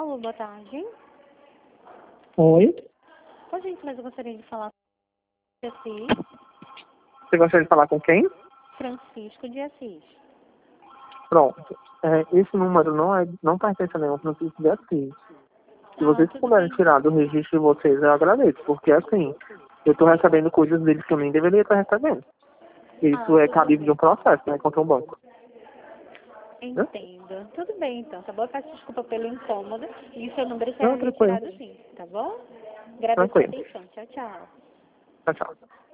Alô, boa tarde. Oi? Oi, gente, mas eu gostaria de falar com Assis. Você gostaria de falar com quem? Francisco de Assis. Pronto. Esse número não pertence a nenhum Francisco de Assis. Se vocês Tudo puderem bem. tirar do registro de vocês, eu agradeço. Porque assim, eu estou recebendo coisas deles que eu nem deveria estar recebendo. Isso é Tudo cabível de bem. um processo, né? Contra um banco. Né? Entendo. Tudo bem, então, tá bom? Peço desculpa pelo incômodo. E o seu número será Não, tranquilo. retirado sim, tá bom? Agradeço a Tranquilo. atenção. Tchau, tchau. Tchau, tchau.